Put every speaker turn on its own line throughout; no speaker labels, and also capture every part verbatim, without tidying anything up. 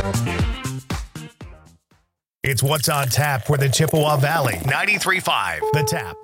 It's What's on Tap for the Chippewa Valley. ninety-three point five The Tap.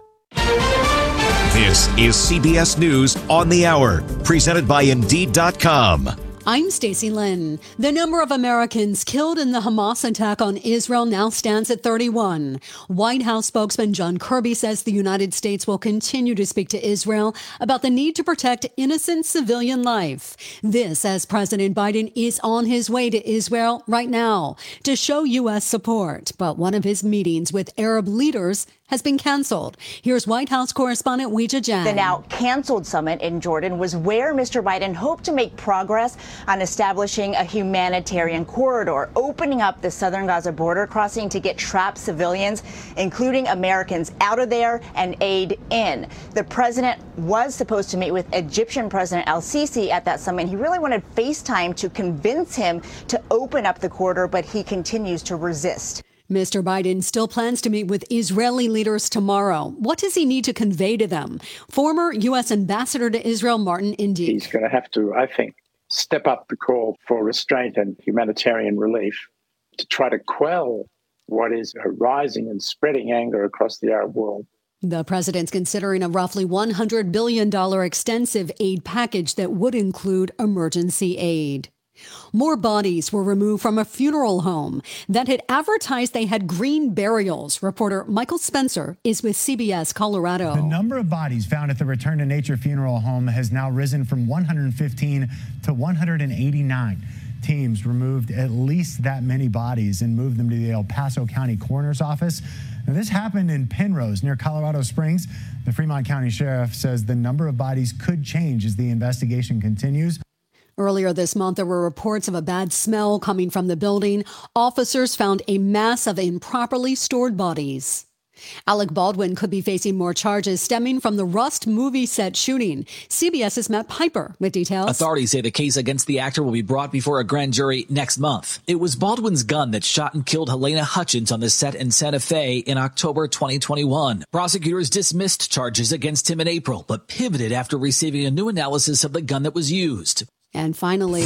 This is C B S News on the Hour, presented by Indeed dot com.
I'm Stacey Lynn. The number of Americans killed in the Hamas attack on Israel now stands at thirty-one. White House spokesman John Kirby says the United States will continue to speak to Israel about the need to protect innocent civilian life. This as President Biden is on his way to Israel right now to show U S support. But one of his meetings with Arab leaders has been canceled. Here's White House correspondent Weijia Jiang.
The now canceled summit in Jordan was where Mister Biden hoped to make progress on establishing a humanitarian corridor, opening up the southern Gaza border crossing to get trapped civilians, including Americans, out of there and aid in. The president was supposed to meet with Egyptian President al-Sisi at that summit. He really wanted FaceTime to convince him to open up the corridor, but he continues to resist.
Mister Biden still plans to meet with Israeli leaders tomorrow. What does he need to convey to them? Former U S Ambassador to Israel, Martin Indy.
He's going to have to, I think, step up the call for restraint and humanitarian relief to try to quell what is a rising and spreading anger across the Arab world.
The president's considering a roughly one hundred billion dollars extensive aid package that would include emergency aid. More bodies were removed from a funeral home that had advertised they had green burials. Reporter Michael Spencer is with C B S Colorado.
The number of bodies found at the Return to Nature funeral home has now risen from one hundred fifteen to one hundred eighty-nine. Teams removed at least that many bodies and moved them to the El Paso County Coroner's Office. Now, this happened in Penrose near Colorado Springs. The Fremont County Sheriff says the number of bodies could change as the investigation continues.
Earlier this month, there were reports of a bad smell coming from the building. Officers found a mass of improperly stored bodies. Alec Baldwin could be facing more charges stemming from the Rust movie set shooting. CBS's Matt Piper with details.
Authorities say the case against the actor will be brought before a grand jury next month. It was Baldwin's gun that shot and killed Helena Hutchins on the set in Santa Fe in October twenty twenty-one. Prosecutors dismissed charges against him in April, but pivoted after receiving a new analysis of the gun that was used.
And finally,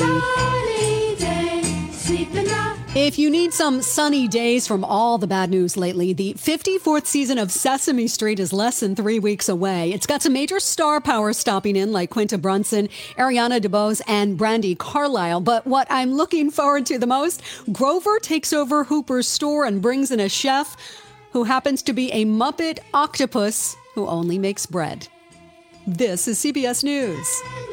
if you need some sunny days from all the bad news lately, the fifty-fourth season of Sesame Street is less than three weeks away. It's got some major star power stopping in like Quinta Brunson, Ariana DeBose, and Brandi Carlile. But what I'm looking forward to the most, Grover takes over Hooper's store and brings in a chef who happens to be a Muppet octopus who only makes bread. This is C B S News.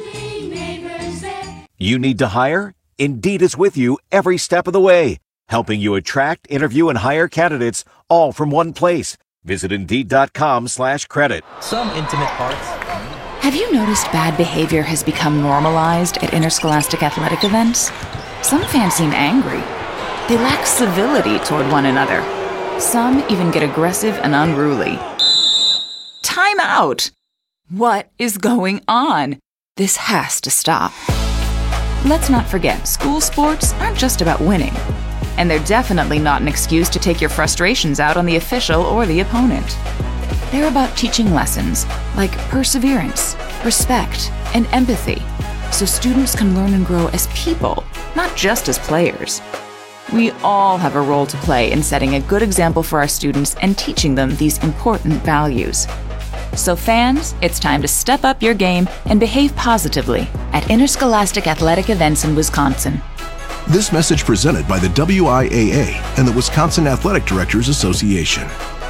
You need to hire? Indeed is with you every step of the way, helping you attract, interview, and hire candidates all from one place. Visit Indeed.com slash credit.
Some intimate parts.
Have you noticed bad behavior has become normalized at interscholastic athletic events? Some fans seem angry. They lack civility toward one another. Some even get aggressive and unruly. Time out! What is going on? This has to stop. Let's not forget, school sports aren't just about winning. And they're definitely not an excuse to take your frustrations out on the official or the opponent. They're about teaching lessons like perseverance, respect, and empathy, so students can learn and grow as people, not just as players. We all have a role to play in setting a good example for our students and teaching them these important values. So fans, it's time to step up your game and behave positively at interscholastic athletic events in Wisconsin.
This message presented by the W I A A and the Wisconsin Athletic Directors Association.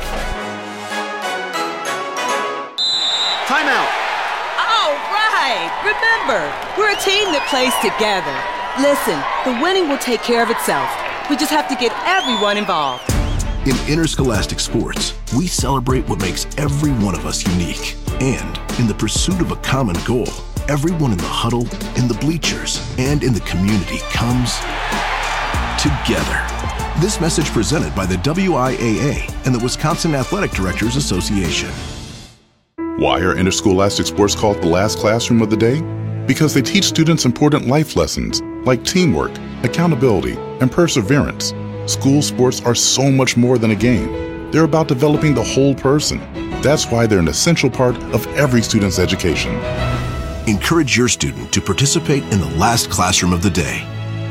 Timeout.
All right. Remember, we're a team that plays together. Listen, the winning will take care of itself. We just have to get everyone involved.
In interscholastic sports, we celebrate what makes every one of us unique. And in the pursuit of a common goal, everyone in the huddle, in the bleachers, and in the community comes together. This message presented by the W I A A and the Wisconsin Athletic Directors Association.
Why are interscholastic sports called the last classroom of the day? Because they teach students important life lessons like teamwork, accountability, and perseverance. School sports are so much more than a game. They're about developing the whole person. That's why they're an essential part of every student's education.
Encourage your student to participate in the last classroom of the day.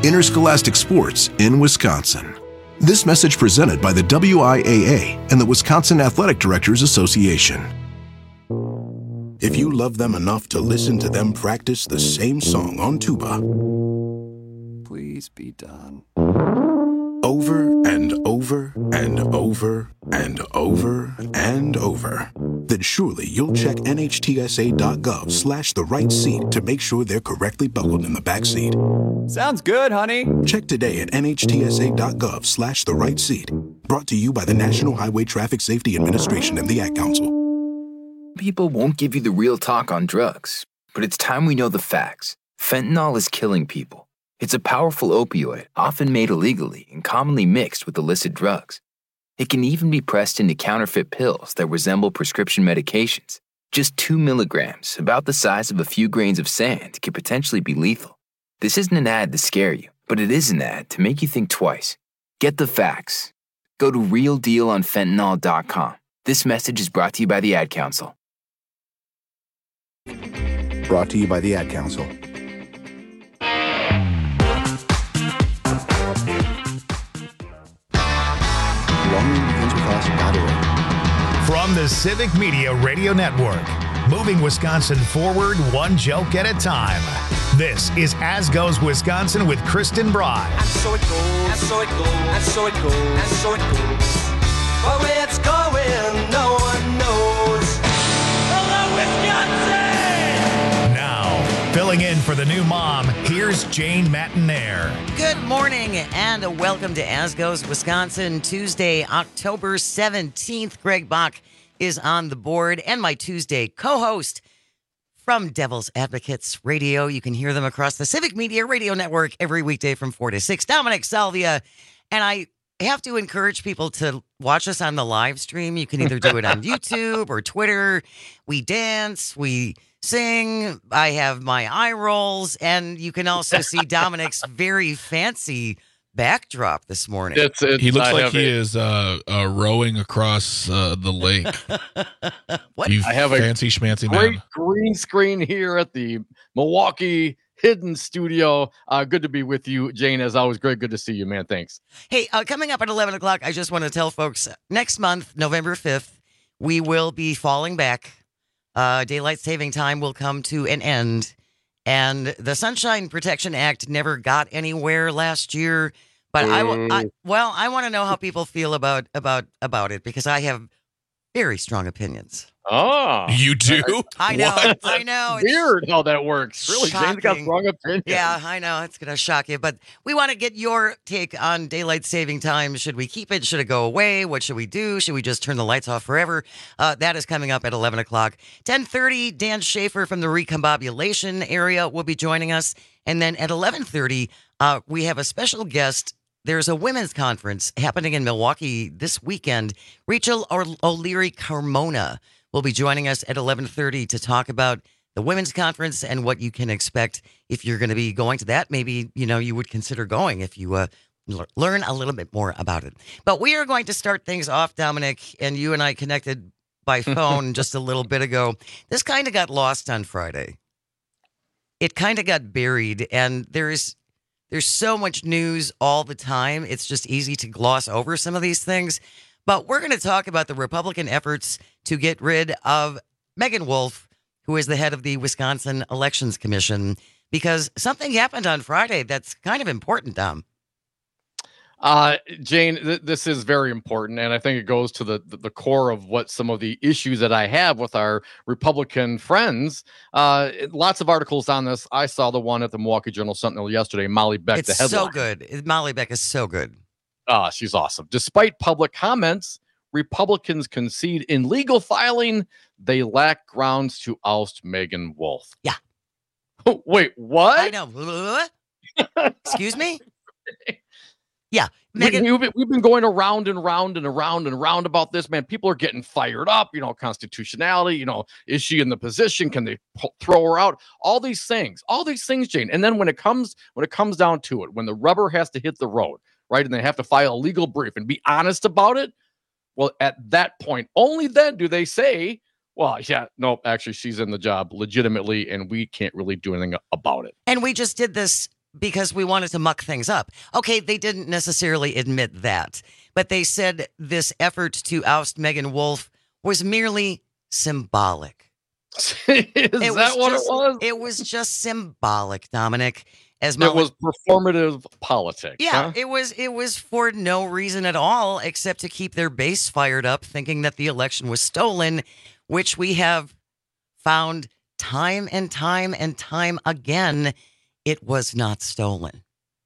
interscholastic sports in Wisconsin. This message presented by the W I A A and the Wisconsin Athletic Directors Association. If you love them enough to listen to them practice the same song on tuba,
please be done.
Over and over and over and over and over, then surely you'll check nhtsa.gov slash the right seat to make sure they're correctly buckled in the back seat.
Sounds good, honey.
Check today at nhtsa.gov slash the right seat. Brought to you by the National Highway Traffic Safety Administration and the Ad Council.
People won't give you the real talk on drugs, but it's time we know the facts. Fentanyl is killing people. It's a powerful opioid, often made illegally and commonly mixed with illicit drugs. It can even be pressed into counterfeit pills that resemble prescription medications. Just two milligrams, about the size of a few grains of sand, can potentially be lethal. This isn't an ad to scare you, but it is an ad to make you think twice. Get the facts. Go to real deal on fentanyl dot com. This message is brought to you by the Ad Council.
Brought to you by the Ad Council.
From the Civic Media Radio Network, moving Wisconsin forward one joke at a time. This is As Goes Wisconsin with Kristen Bry.
And so it goes, and so it goes, and so it goes, and so it goes. But where it's going, no one knows. Hello, Wisconsin!
Now, filling in for the new mom, here's Jane Matinaire.
Good morning and welcome to As Goes Wisconsin, Tuesday, October seventeenth. Greg Bach is on the board and my Tuesday co-host from Devil's Advocates Radio. You can hear them across the Civic Media Radio Network every weekday from four to six. Dominic Salvia. And I have to encourage people to watch us on the live stream. You can either do it on YouTube or Twitter. We dance, we sing. I have my eye rolls, and you can also see Dominic's very fancy backdrop this morning.
It's, it's,
he looks
I
like he
a,
is uh, uh, rowing across uh, the lake.
What?
You
I have
fancy
a
schmancy
great
man.
green screen here at the Milwaukee Hidden Studio. Uh, good to be with you, Jane. As always, great. Good to see you, man. Thanks.
Hey, uh, coming up at eleven o'clock, I just want to tell folks, next month, November fifth, we will be falling back. Uh, daylight saving time will come to an end. And the Sunshine Protection Act never got anywhere last year. But I, w- I well, I want to know how people feel about about about it, because I have very strong opinions.
Oh,
you do?
I know.
What?
I know.
It's weird how that works. Really, Jane's got strong opinions.
Yeah, I know. It's going to shock you. But we want to get your take on daylight saving time. Should we keep it? Should it go away? What should we do? Should we just turn the lights off forever? Uh, that is coming up at eleven o'clock. ten thirty, Dan Schaefer from the Recombobulation area will be joining us. And then at eleven thirty, uh, we have a special guest. There's a women's conference happening in Milwaukee this weekend. Rachel O'Leary Carmona will be joining us at eleven thirty to talk about the women's conference and what you can expect if you're going to be going to that. Maybe, you know, you would consider going if you uh, l- learn a little bit more about it. But we are going to start things off, Dominic, and you and I connected by phone just a little bit ago. This kind of got lost on Friday. It kind of got buried, and there's There's so much news all the time. It's just easy to gloss over some of these things. But we're going to talk about the Republican efforts to get rid of Meagan Wolfe, who is the head of the Wisconsin Elections Commission, because something happened on Friday that's kind of important, Dom.
Uh, Jane, th- this is very important, and I think it goes to the, the the core of what some of the issues that I have with our Republican friends. Uh, lots of articles on this. I saw the one at the Milwaukee Journal Sentinel yesterday. Molly Beck,
it's
the headline.
so good. Molly Beck is so good.
Ah, she's awesome. Despite public comments, Republicans concede in legal filing they lack grounds to oust Meagan Wolfe.
Yeah.
Wait, what?
I know. Excuse me? Yeah,
Meagan, we, we've, been, we've been going around and round and around and round about this, man. People are getting fired up, you know, constitutionality, you know, is she in the position? Can they po- throw her out? All these things, all these things, Jane. And then when it comes, when it comes down to it, when the rubber has to hit the road, right, and they have to file a legal brief and be honest about it, well, at that point, only then do they say, well, yeah, no, actually, she's in the job legitimately, and we can't really do anything about it.
And we just did this because we wanted to muck things up. Okay, they didn't necessarily admit that, but they said this effort to oust Megan Wolf was merely symbolic.
Is
It
that
was
what
just-
it was?
It was just symbolic, Dominic. As
It
Molly,
was performative politics.
yeah,
huh?
it was. It was for no reason at all, except to keep their base fired up, thinking that the election was stolen, which we have found time and time and time again, it was not stolen.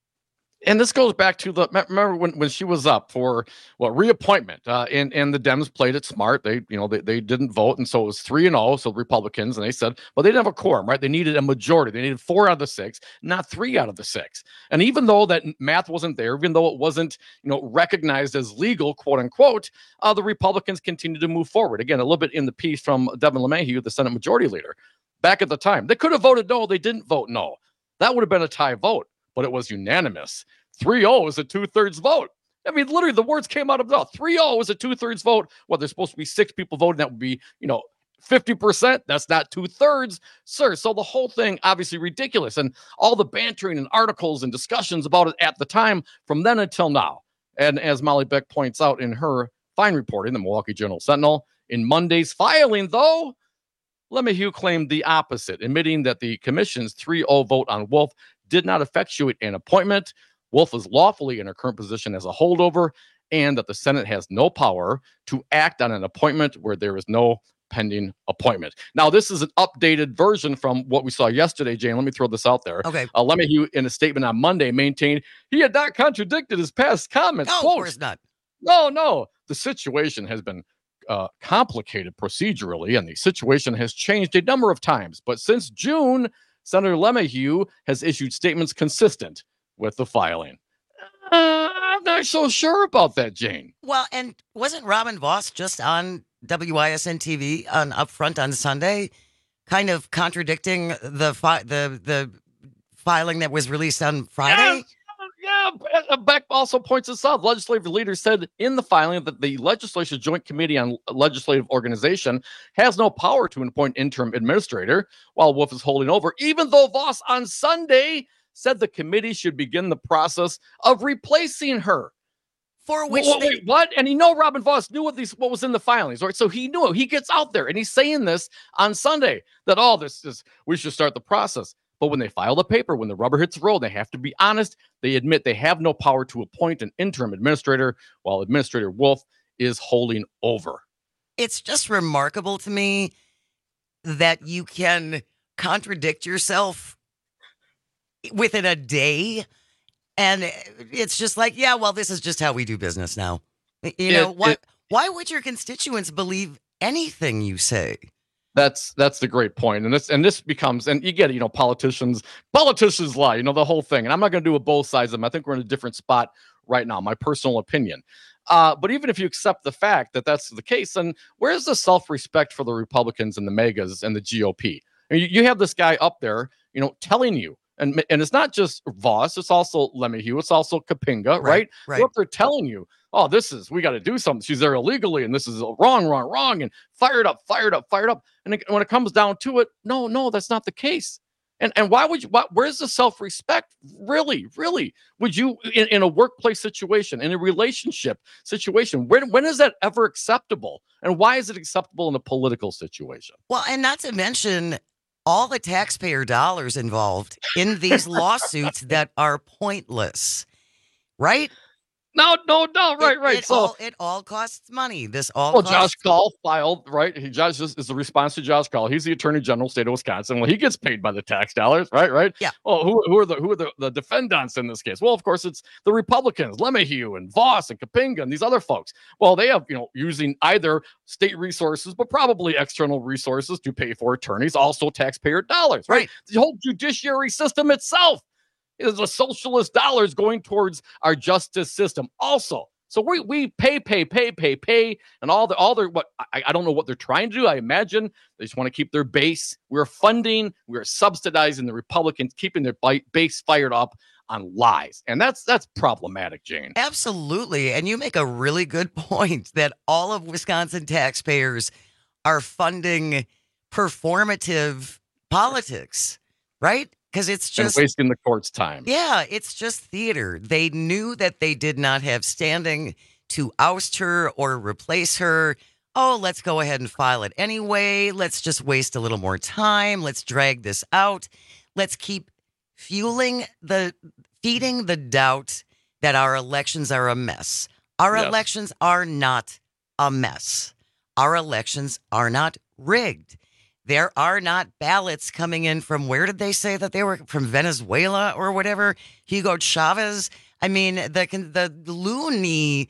And this goes back to the remember when, when she was up for what reappointment, uh, and and the Dems played it smart. They you know they, they didn't vote, and so it was three and zero. So Republicans, and they said, well, they didn't have a quorum, right? They needed a majority. They needed four out of the six, not three out of the six. And even though that math wasn't there, even though it wasn't you know recognized as legal, quote unquote, uh, the Republicans continued to move forward. Again, a little bit in the piece from Devin LeMahieu, the Senate Majority Leader, back at the time, they could have voted no. They didn't vote no. That would have been a tie vote, but it was unanimous. three oh is a two-thirds vote. I mean, literally, the words came out of the mouth. three oh is a two-thirds vote. Well, there's supposed to be six people voting. That would be, you know, fifty percent. That's not two-thirds, sir. So the whole thing, obviously ridiculous. And all the bantering and articles and discussions about it at the time from then until now. And as Molly Beck points out in her fine report in the Milwaukee Journal Sentinel, in Monday's filing, though, LeMahieu claimed the opposite, admitting that the commission's three oh vote on Wolf did not effectuate an appointment. Wolf is lawfully in her current position as a holdover, and that the Senate has no power to act on an appointment where there is no pending appointment. Now, this is an updated version from what we saw yesterday, Jane. Let me throw this out there.
Okay.
Uh, LeMahieu, in a statement on Monday, maintained he had not contradicted his past comments.
No,
Quote,
of course not.
No, no. The situation has been uh, complicated procedurally, and the situation has changed a number of times. But since June, Senator LeMahieu has issued statements consistent with the filing. Uh, I'm not so sure about that, Jane.
Well, and wasn't Robin Voss just on W I S N T V on Upfront on Sunday, kind of contradicting the fi- the the filing that was released on Friday?
Yeah, yeah. Beck also points this out. Legislative leader said in the filing that the Legislature Joint Committee on Legislative Organization has no power to appoint interim administrator while Wolf is holding over, even though Voss on Sunday said the committee should begin the process of replacing her.
For which
wait,
they-
wait, what? And he know Robin Voss knew what these what was in the filings, right? So he knew it. He gets out there and he's saying this on Sunday that all oh, this is we should start the process. But when they file the paper, when the rubber hits the road, they have to be honest. They admit they have no power to appoint an interim administrator while Administrator Wolf is holding over.
It's just remarkable to me that you can contradict yourself within a day. And it's just like, yeah, well, this is just how we do business now. You know,
It-
why,
it-
why would your constituents believe anything you say?
That's that's the great point. And this and this becomes, and you get it, you know, politicians, politicians lie, you know, the whole thing. And I'm not going to do it both sides of them. I think we're in a different spot right now, my personal opinion. Uh, but even if you accept the fact that that's the case, then where's the self-respect for the Republicans and the megas and the G O P? I mean, you, you have this guy up there, you know, telling you, and and it's not just Voss, it's also LeMahieu, it's also Kapinga, right?
Right, right.
They're up there telling you, oh, this is, we got to do something. She's there illegally, and this is wrong, wrong, wrong, and fired up, fired up, fired up. And it, when it comes down to it, no, no, that's not the case. And and why would you, why, where's the self-respect? Really, really? Would you, in, in a workplace situation, in a relationship situation, when, when is that ever acceptable? And why is it acceptable in a political situation?
Well, and not to mention all the taxpayer dollars involved in these lawsuits that are pointless, right?
No, no, no, right,
It-
right.
It,
So-
all, it all costs money. This all
Well,
costs
Josh Call filed, right? He Josh is, is the response to Josh Call. He's the Attorney General, state of Wisconsin. Well, he gets paid by the tax dollars, right? Right?
Yeah.
Oh, who, who are the who are the, the defendants in this case? Well, of course, it's the Republicans, LeMahieu and Voss and Kapinga and these other folks. Well, they have, you know, using either state resources, but probably external resources to pay for attorneys, also taxpayer dollars, right?
Right.
The whole judiciary system itself is a socialist dollars going towards our justice system also. So we we pay, pay, pay, pay, pay, and all the all their what I, I don't know what they're trying to do. I imagine they just want to keep their base. We're funding, we're subsidizing the Republicans, keeping their bi- base fired up on lies, and that's that's problematic, Jane.
Absolutely. And you make a really good point that all of Wisconsin taxpayers are funding performative politics, right? because it's just
and wasting the court's time.
Yeah, it's just theater. They knew that they did not have standing to oust her or replace her. Oh, let's go ahead and file it anyway. Let's just waste a little more time. Let's drag this out. Let's keep fueling the, feeding the doubt that our elections are a mess. Our
Yes.
elections are not a mess. Our elections are not rigged. There are not ballots coming in from, where did they say that they were? From Venezuela or whatever? Hugo Chavez. I mean, the the loony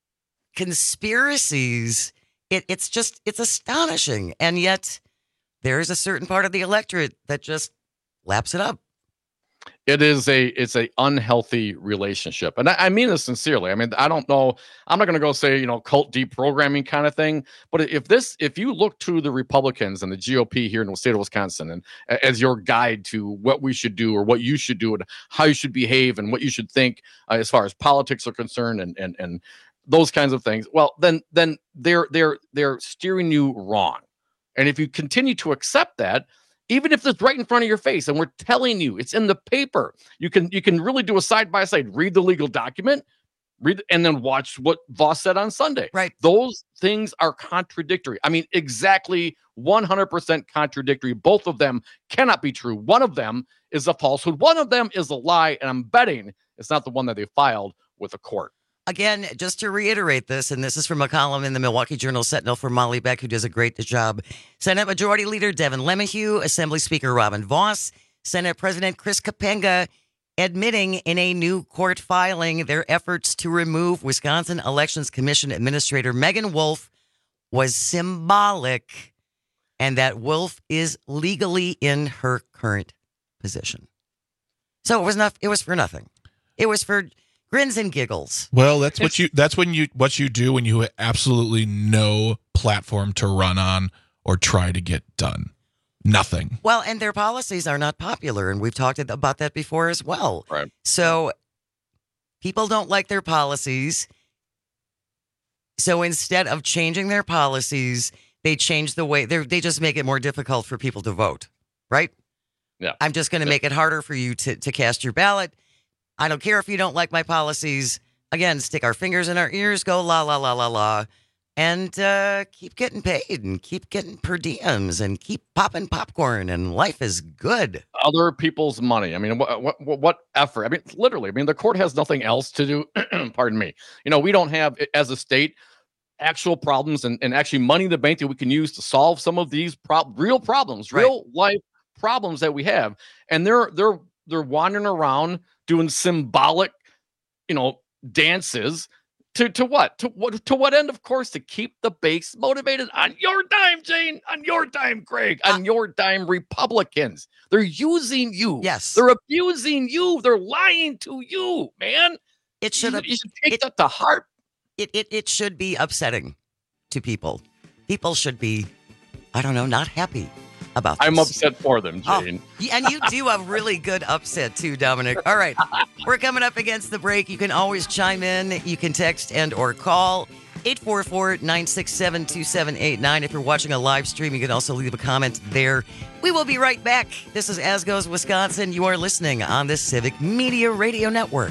conspiracies, it, it's just, it's astonishing. And yet there is a certain part of the electorate that just laps it up.
It is a it's a unhealthy relationship, and I, I mean this sincerely. I mean, I don't know. I'm not going to go say, you know, cult deprogramming kind of thing. But if this, if you look to the Republicans and the G O P here in the state of Wisconsin, and as your guide to what we should do or what you should do and how you should behave and what you should think uh, as far as politics are concerned, and and and those kinds of things, well, then then they're they're they're steering you wrong. And if you continue to accept that, even if it's right in front of your face and we're telling you it's in the paper, you can you can really do a side by side, read the legal document, read and then watch what Voss said on Sunday.
Right.
Those things are contradictory. I mean, exactly one hundred percent contradictory. Both of them cannot be true. One of them is a falsehood. One of them is a lie. And I'm betting it's not the one that they filed with the court.
Again, just to reiterate this, and this is from a column in the Milwaukee Journal Sentinel from Molly Beck, who does a great job. Senate Majority Leader Devin LeMahieu, Assembly Speaker Robin Voss, Senate President Chris Kapenga admitting in a new court filing their efforts to remove Wisconsin Elections Commission Administrator Megan Wolf was symbolic, and that Wolf is legally in her current position. So it was not. It was for nothing. It was for grins and giggles.
Well, that's what you that's when you what you do when you have absolutely no platform to run on or try to get done. Nothing.
Well, and their policies are not popular, and we've talked about that before as well.
Right.
So people don't like their policies. So instead of changing their policies, they change the way they they just make it more difficult for people to vote, right?
Yeah.
I'm just going to
Yeah.
make it harder for you to to cast your ballot. I don't care if you don't like my policies. Again, stick our fingers in our ears, go la, la, la, la, la, and uh, keep getting paid and keep getting per diems and keep popping popcorn, and life is good.
Other people's money. I mean, what, what, what effort? I mean, literally, I mean, the court has nothing else to do. Pardon me. You know, we don't have, as a state, actual problems and, and actually money in the bank that we can use to solve some of these pro- real problems, real life problems that we have. And they're, they're, they're wandering around doing symbolic, you know, dances to, to what? To what to what end, of course, to keep the base motivated on your dime, Jane, on your dime, Greg, on uh, your dime, Republicans. They're using you.
Yes.
They're abusing you. They're lying to you, man.
It should
you, you should take it, that to heart.
It, it it should be upsetting to people. People should be, I don't know, not happy about this.
I'm upset for them, Jane.
Oh, and you do a really good upset too, Dominic. All right. We're coming up against the break. You can always chime in. You can text and or call eight four four, nine six seven, two seven eight nine. If you're watching a live stream, you can also leave a comment there. We will be right back. This is As Goes Wisconsin. You are listening on the Civic Media Radio Network.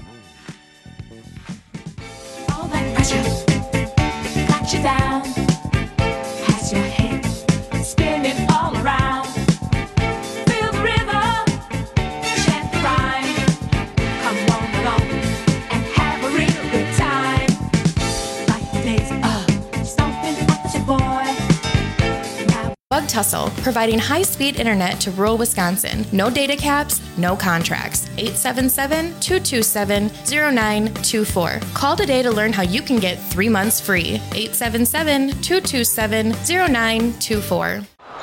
All that pressure got you down. Has your head spinning all around. Feel the rhythm, chant the rhyme. Come on along and have a real good time. Like the days of stomping at your boy. Now
Bug Tussle, providing high-speed internet to rural Wisconsin. No data caps, no contracts. eight seven seven, two two seven, zero nine two four. Call today to learn how you can get three months free. eight seven seven, two two seven, zero nine two four.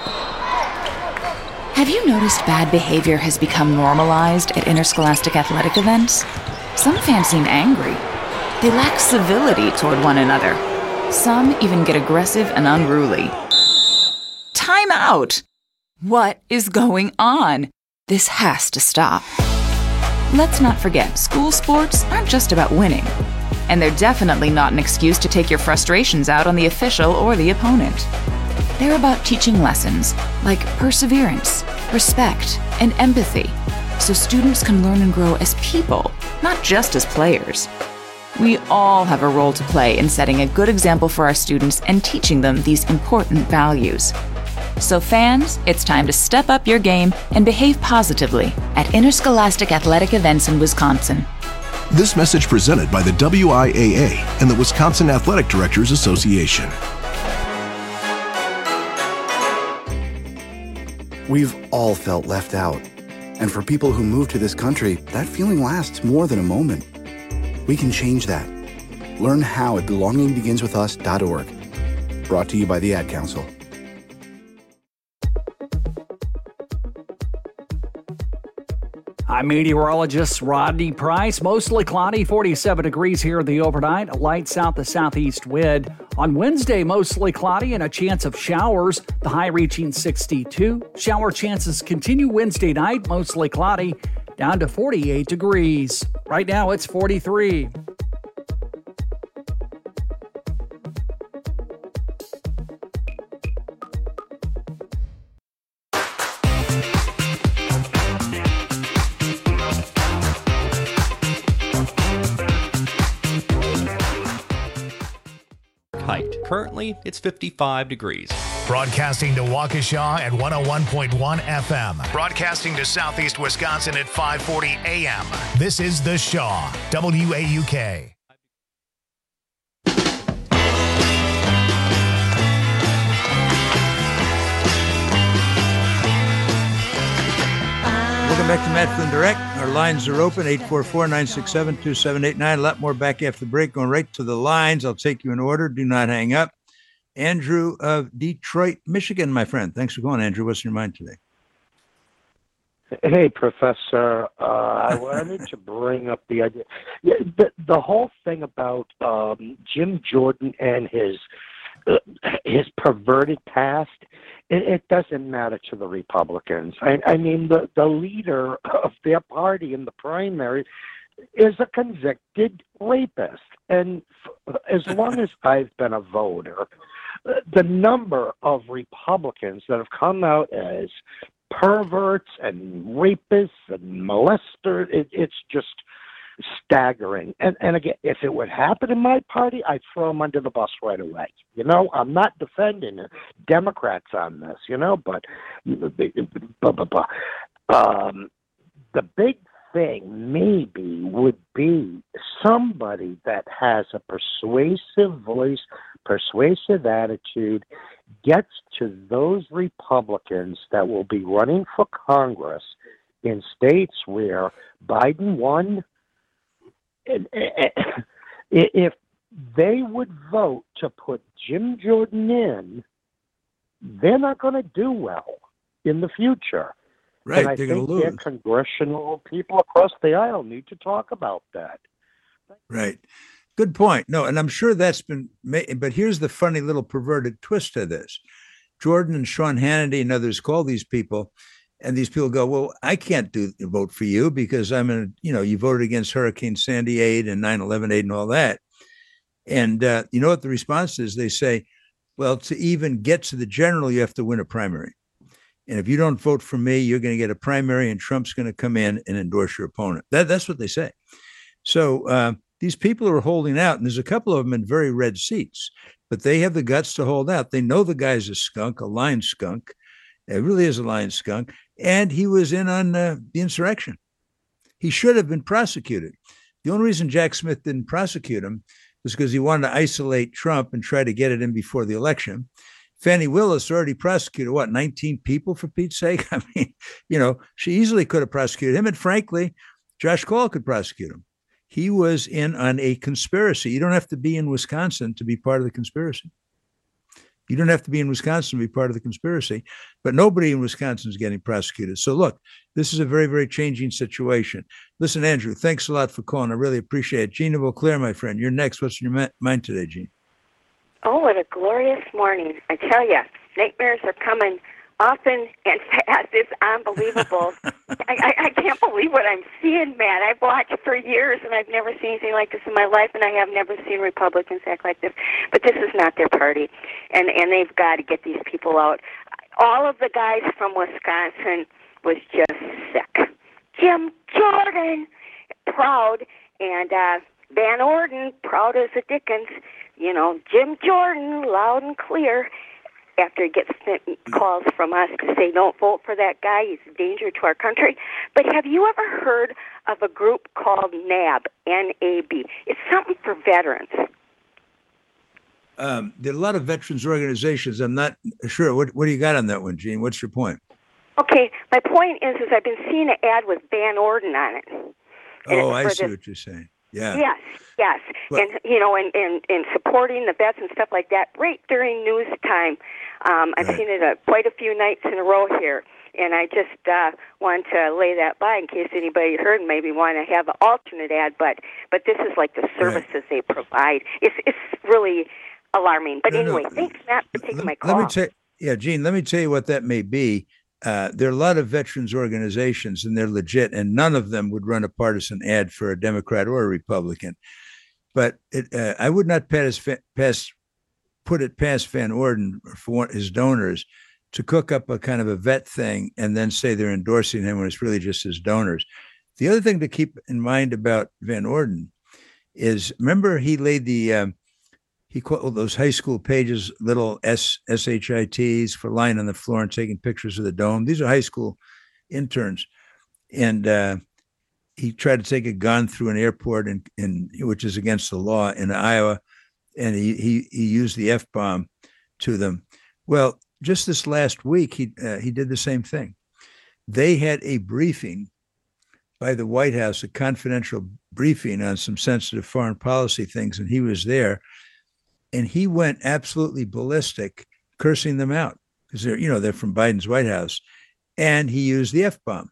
Have you noticed bad behavior has become normalized at interscholastic athletic events? Some fans seem angry. They lack civility toward one another. Some even get aggressive and unruly. Time out! What is going on? This has to stop. Let's not forget, school sports aren't just about winning. And they're definitely not an excuse to take your frustrations out on the official or the opponent. They're about teaching lessons like perseverance, respect, and empathy, so students can learn and grow as people, not just as players. We all have a role to play in setting a good example for our students and teaching them these important values. So fans, it's time to step up your game and behave positively at interscholastic athletic events in Wisconsin.
This message presented by the W I A A and the Wisconsin Athletic Directors Association.
We've all felt left out. And for people who move to this country, that feeling lasts more than a moment. We can change that. Learn how at belonging begins with us dot org. Brought to you by the Ad Council.
I'm meteorologist Rodney Price. Mostly cloudy, forty-seven degrees here in the overnight. A light south to southeast wind. On Wednesday, mostly cloudy and a chance of showers. The high reaching sixty-two. Shower chances continue Wednesday night, mostly cloudy, down to forty-eight degrees. Right now, it's forty-three.
Height. Currently, it's fifty-five degrees.
Broadcasting to Waukesha at one oh one point one F M. Broadcasting to Southeast Wisconsin at five forty A M. This is The Shaw, W A U K.
Welcome back to Matt Flynn Direct. Our lines are open, eight four four, nine six seven, two seven eight nine. A lot more back after the break. Going right to the lines. I'll take you in order. Do not hang up. Andrew of Detroit, Michigan, my friend. Thanks for going, Andrew. What's in your mind today?
Hey, Professor. Uh, I wanted to bring up the idea. Yeah, the, the whole thing about um, Jim Jordan and his uh, his perverted past, it, it doesn't matter to the Republicans. I, I mean, the, the leader of their party in the primary is a convicted rapist. And f- as long as I've been a voter, the number of Republicans that have come out as perverts and rapists and molesters, it, it's just staggering. And and again, if it would happen in my party, I'd throw them under the bus right away. You know, I'm not defending Democrats on this, you know, but blah, blah, blah. Um, the big thing maybe would be somebody that has a persuasive voice, persuasive attitude, gets to those Republicans that will be running for Congress in states where Biden won. If they would vote to put Jim Jordan in, they're not going to do well in the future.
Right,
and I
they're
think
going to
their
lose.
congressional people across the aisle need to talk about that.
Right. Good point. No, and I'm sure that's been made, but here's the funny little perverted twist to this. Jordan and Sean Hannity and others call these people, and these people go, well, I can't do vote for you because I'm in, you know, you voted against Hurricane Sandy aid and nine eleven aid and all that. And uh, you know what the response is? They say, well, to even get to the general, you have to win a primary. And if you don't vote for me, you're going to get a primary and Trump's going to come in and endorse your opponent. That, that's what they say. So uh, these people are holding out, and there's a couple of them in very red seats, but they have the guts to hold out. They know the guy's a skunk, a lying skunk. It really is a lying skunk. And he was in on uh, the insurrection. He should have been prosecuted. The only reason Jack Smith didn't prosecute him was because he wanted to isolate Trump and try to get it in before the election. Fannie Willis already prosecuted, what, nineteen people, for Pete's sake? I mean, you know, she easily could have prosecuted him. And frankly, Josh Cole could prosecute him. He was in on a conspiracy. You don't have to be in Wisconsin to be part of the conspiracy. You don't have to be in Wisconsin to be part of the conspiracy, but nobody in Wisconsin is getting prosecuted. So look, this is a very, very changing situation. Listen, Andrew, thanks a lot for calling. I really appreciate it. Gina Vauclair, my friend, you're next. What's in your mind today, Gene?
Oh, what a glorious morning. I tell you, nightmares are coming
often and fast. It's unbelievable. I, I, I can't believe what I'm seeing, Matt. I've watched for years, and I've never seen anything like this in my life, and I have never seen Republicans act like this. But this is not their party, and, and they've got to get these people out. All of the guys from Wisconsin was just sick. Jim Jordan, proud, and uh, Van Orden, proud as the dickens. You know, Jim Jordan, loud and clear, after he gets calls from us to say, don't vote for that guy, he's a danger to our country. But have you ever heard of a group called N A B, N A B? It's something for veterans.
Um, there are a lot of veterans organizations. I'm not sure. What, what do you got on that one, Gene? What's your point?
Okay, my point is, is I've been seeing an ad with Van Orden on it. And
Oh,
it's
I
for
see
this-
what you're saying. Yeah.
Yes, yes.
Well-
and, you know, and, and, and supporting the vets and stuff like that right during news time. Um, I've
Right.
seen it uh, quite a few nights in a row here. And I just uh, want to lay that by in case anybody heard and maybe want to have an alternate ad. But but this is like the services they provide. It's it's really alarming. But
No, no.
anyway, thanks, Matt, for taking my call.
Let me tell yeah, Gene, let me tell you what that may be. Uh, there are a lot of veterans organizations, and they're legit, and none of them would run a partisan ad for a Democrat or a Republican. But it, uh, I would not pass, pass, put it past Van Orden or for one, his donors to cook up a kind of a vet thing and then say they're endorsing him when it's really just his donors. The other thing to keep in mind about Van Orden is, remember he laid the um, he called those high school pages little S S H I Ts for lying on the floor and taking pictures of the dome. These are high school interns, and uh, he tried to take a gun through an airport, in, in which is against the law in Iowa, and he he he used the F bomb to them. Well, just this last week, he uh, he did the same thing. They had a briefing by the White House, a confidential briefing on some sensitive foreign policy things, and he was there. And he went absolutely ballistic, cursing them out because they're, you know, they're from Biden's White House. And he used the F-bomb.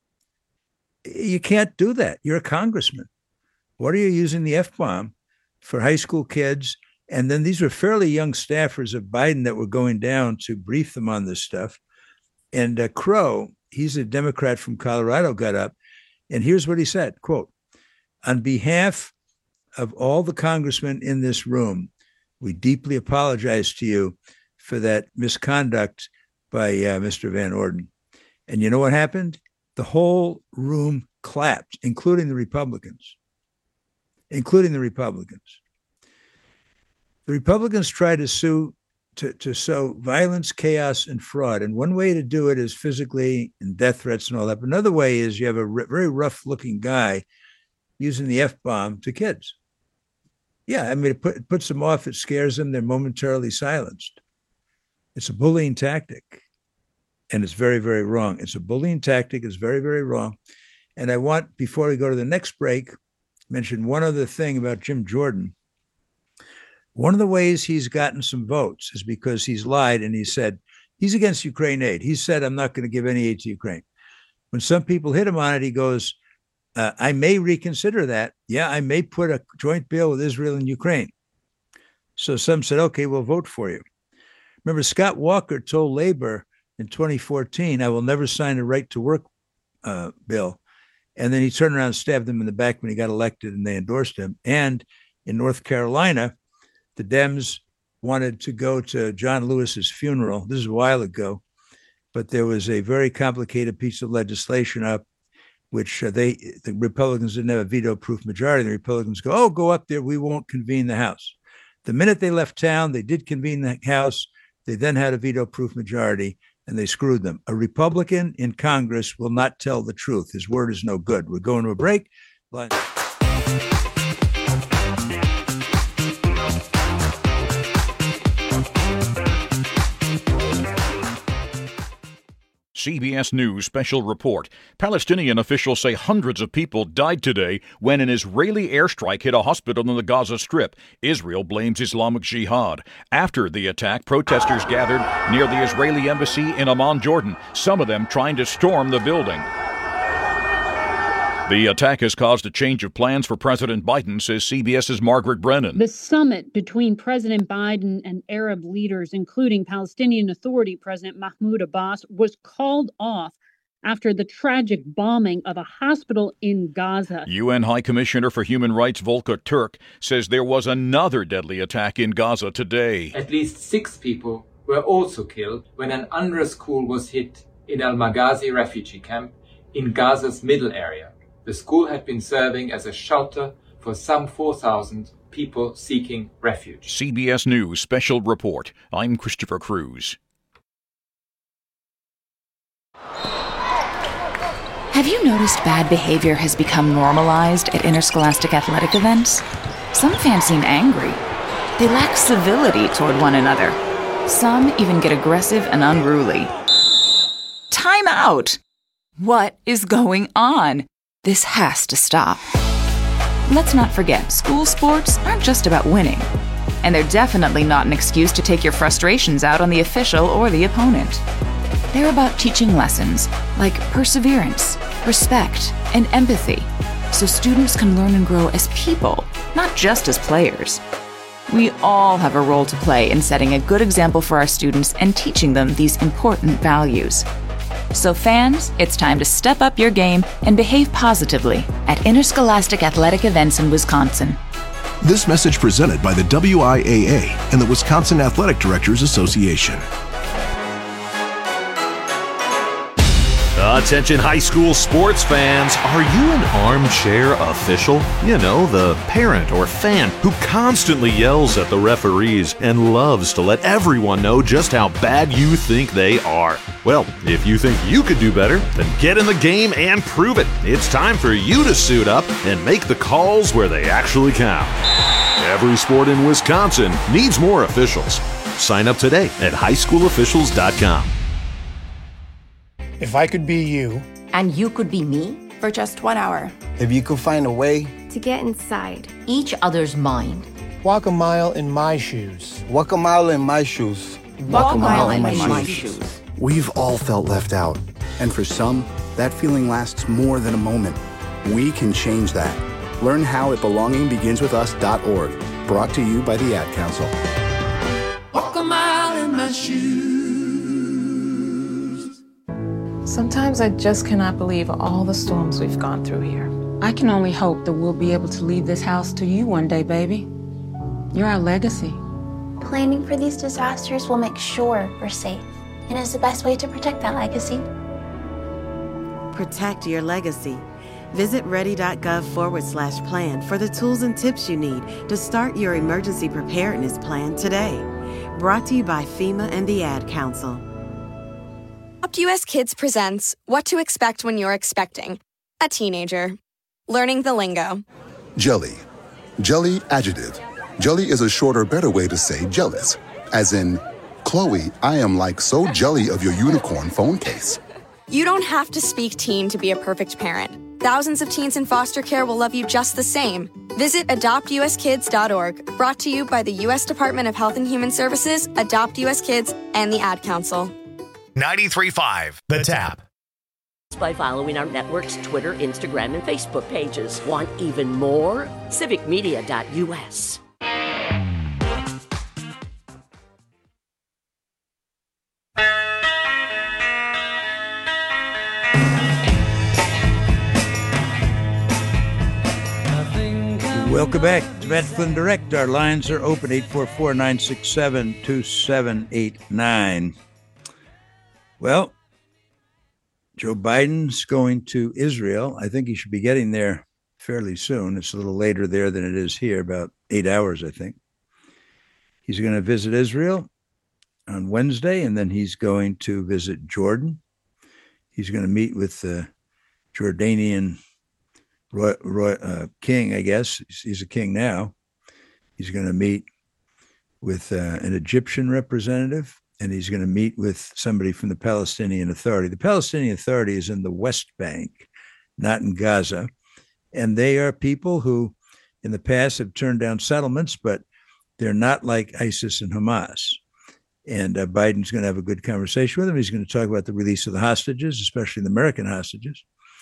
You can't do that. You're a congressman. What are you using the F-bomb for high school kids? And then these were fairly young staffers of Biden that were going down to brief them on this stuff. And uh, Crow, he's a Democrat from Colorado, got up. And here's what he said, quote, "On behalf of all the congressmen in this room, we deeply apologize to you for that misconduct by uh, Mister Van Orden." And you know what happened? The whole room clapped, including the Republicans, including the Republicans. The Republicans tried to sue, to, to sow violence, chaos, and fraud. And one way to do it is physically and death threats and all that. But another way is you have a r- very rough-looking guy using the F-bomb to kids. Yeah, I mean, it, put, it puts them off. It scares them. They're momentarily silenced. It's a bullying tactic, and it's very, very wrong. It's a bullying tactic. It's very, very wrong. And I want, before we go to the next break, mention one other thing about Jim Jordan. One of the ways he's gotten some votes is because he's lied and he said he's against Ukraine aid. He said, I'm not going to give any aid to Ukraine. When some people hit him on it, he goes, Uh, I may reconsider that. Yeah, I may put a joint bill with Israel and Ukraine. So some said, okay, we'll vote for you. Remember, Scott Walker told Labor in twenty fourteen, I will never sign a right to work uh, bill. And then he turned around and stabbed them in the back when he got elected and they endorsed him. And in North Carolina, the Dems wanted to go to John Lewis's funeral. This is a while ago, but there was a very complicated piece of legislation up which uh, they, the Republicans didn't have a veto-proof majority. The Republicans go, oh, go up there. We won't convene the House. The minute they left town, they did convene the House. They then had a veto-proof majority, and they screwed them. A Republican in Congress will not tell the truth. His word is no good. We're going to a break. Line-
C B S News special report. Palestinian officials say hundreds of people died today when an Israeli airstrike hit a hospital in the Gaza Strip. Israel blames Islamic Jihad. After the attack, protesters gathered near the Israeli embassy in Amman, Jordan, some of them trying to storm the building. The attack has caused a change of plans for President Biden, says CBS's Margaret Brennan.
The summit between President Biden and Arab leaders, including Palestinian Authority President Mahmoud Abbas, was called off after the tragic bombing of a hospital in Gaza.
U N High Commissioner for Human Rights Volker Turk says there was another deadly attack in Gaza today.
At least six people were also killed when an UNRWA school was hit in Al-Maghazi refugee camp in Gaza's middle area. The school had been serving as a shelter for some four thousand people seeking refuge.
C B S News Special Report. I'm Christopher Cruz.
Have you noticed bad behavior has become normalized at interscholastic athletic events? Some fans seem angry. They lack civility toward one another. Some even get aggressive and unruly. Time out! What is going on? This has to stop. Let's not forget, school sports aren't just about winning. And they're definitely not an excuse to take your frustrations out on the official or the opponent. They're about teaching lessons like perseverance, respect, and empathy, so students can learn and grow as people, not just as players. We all have a role to play in setting a good example for our students and teaching them these important values. So fans, it's time to step up your game and behave positively at interscholastic athletic events in Wisconsin.
This message presented by the W I A A and the Wisconsin Athletic Directors Association.
Attention high school sports fans, are you an armchair official? You know, the parent or fan who constantly yells at the referees and loves to let everyone know just how bad you think they are. Well, if you think you could do better, then get in the game and prove it. It's time for you to suit up and make the calls where they actually count. Every sport in Wisconsin needs more officials. Sign up today at high school officials dot com.
If I could be you.
And you could be me?
For just one hour.
If you could find a way.
To get inside.
Each other's mind.
Walk a mile in my shoes. Walk a mile in my shoes.
Walk, Walk a mile, mile in, in my, my shoes. shoes.
We've all felt left out. And for some, that feeling lasts more than a moment. We can change that. Learn how at belonging begins with us dot org. Brought to you by the Ad Council.
Walk a mile in my shoes.
Sometimes I just cannot believe all the storms we've gone through here. I can only hope that we'll be able to leave this house to you one day, baby. You're our legacy.
Planning for these disasters will make sure we're safe, and is the best way to protect that legacy.
Protect your legacy. Visit ready.gov forward slash plan for the tools and tips you need to start your emergency preparedness plan today. Brought to you by FEMA and the Ad Council.
Adopt U S Kids presents What to Expect When You're Expecting a Teenager. Learning the lingo.
Jelly. Jelly adjective. Jelly is a shorter, better way to say jealous. As in, Chloe, I am like so jelly of your unicorn phone case.
You don't have to speak teen to be a perfect parent. Thousands of teens in foster care will love you just the same. Visit adopt U S kids dot org. Brought to you by the U S Department of Health and Human Services, Adopt U S Kids, and the Ad Council.
ninety-three point five The Tap.
By following our network's Twitter, Instagram, and Facebook pages. Want even more? civic media dot U S.
Welcome back to Matt Flynn Direct. Our lines are open, eight four four, nine six seven, two seven eight nine. Well, Joe Biden's going to Israel. I think he should be getting there fairly soon. It's a little later there than it is here, about eight hours, I think. He's going to visit Israel on Wednesday, and then he's going to visit Jordan. He's going to meet with the Jordanian roy, roy, uh, king, I guess. He's, he's a king now. He's going to meet with uh, an Egyptian representative, and he's going to meet with somebody from the Palestinian Authority. The Palestinian Authority is in the West Bank, not in Gaza. And they are people who in the past have turned down settlements, but they're not like ISIS and Hamas. And uh, Biden's going to have a good conversation with them. He's going to talk about the release of the hostages, especially the American hostages.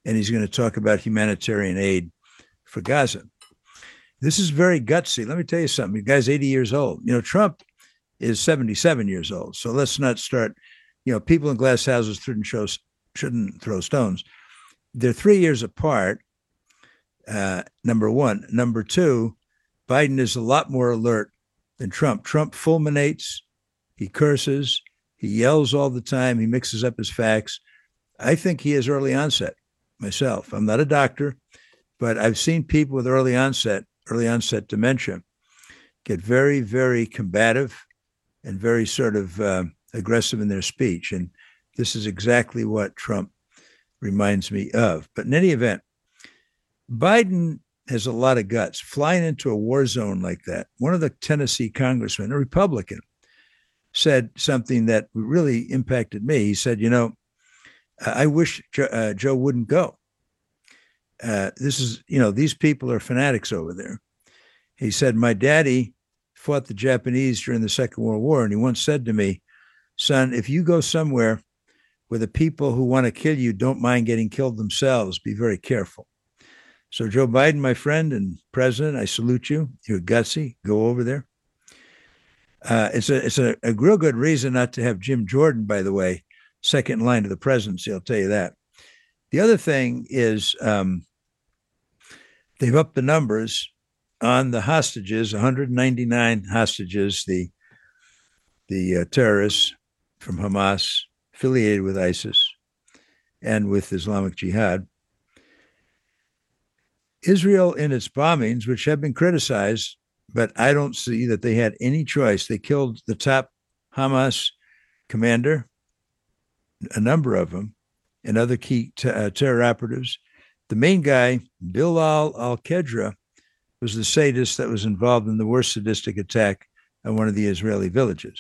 and he's going to talk about humanitarian aid for Gaza. This is very gutsy. Let me tell you something. The guy's eighty years old. You know, Trump is seventy-seven years old. So let's not start, you know, people in glass houses shouldn't, show, shouldn't throw stones. They're three years apart, uh, number one. Number two, Biden is a lot more alert than Trump. Trump fulminates, he curses, he yells all the time, he mixes up his facts. I think he has early onset myself. I'm not a doctor, but I've seen people with early onset, early onset dementia get very, very combative and very sort of uh, aggressive in their speech. And this is exactly what Trump reminds me of. But in any event, Biden has a lot of guts. Flying into a war zone like that. One of the Tennessee congressmen, a Republican, said something that really impacted me. He said, you know, I wish Joe, uh, Joe wouldn't go. Uh, this is, you know, these people are fanatics over there. He said, my daddy fought the Japanese during the Second World War, and he once said to me, son, if you go somewhere where the people who want to kill you don't mind getting killed themselves, be very careful. So Joe Biden, my friend and president, I salute you. You're gutsy. Go over there. Uh, it's a it's a, a real good reason not to have Jim Jordan, by the way, second in line to the presidency. I'll tell you that. The other thing is um, they've upped the numbers on the hostages, one hundred ninety-nine hostages, the the uh, terrorists from Hamas affiliated with ISIS and with Islamic Jihad. Israel, in its bombings, which have been criticized, but I don't see that they had any choice. They killed the top Hamas commander, a number of them, and other key t- uh, terror operatives. The main guy, Bilal al-Qadra, was the sadist that was involved in the worst sadistic attack on one of the Israeli villages.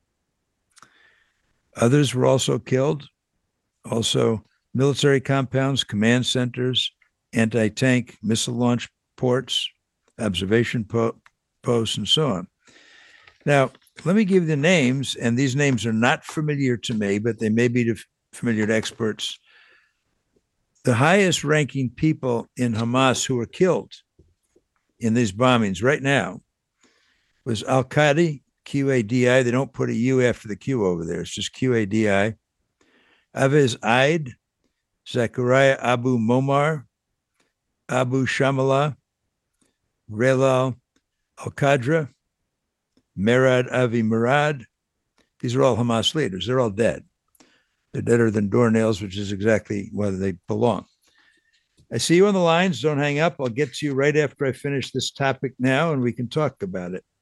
Others were also killed. Also, military compounds, command centers, anti-tank missile launch ports, observation po- posts, and so on. Now, let me give you the names, and these names are not familiar to me, but they may be to familiar to experts. The highest ranking people in Hamas who were killed in these bombings right now was Al-Qadi, Q A D I. They don't put a U after the Q over there. It's just Q A D I. Aviz Aid, Zachariah Abu Momar, Abu Shamala, Relal Al-Qadra, Merad Avi Murad. These are all Hamas leaders. They're all dead. They're deader than doornails, which is exactly where they belong. I see you on the lines. Don't hang up. I'll get to you right after I finish this topic now, and we can talk about it.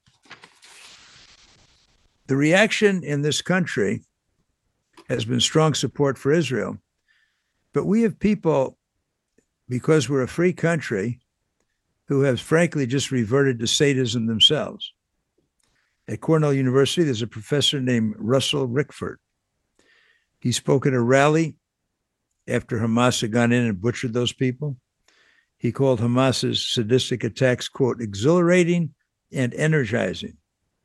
The reaction in this country has been strong support for Israel, but we have people, because we're a free country, who have frankly just reverted to sadism themselves. At Cornell University, there's a professor named Russell Rickford. He spoke at a rally after Hamas had gone in and butchered those people. He called Hamas's sadistic attacks, quote, exhilarating and energizing.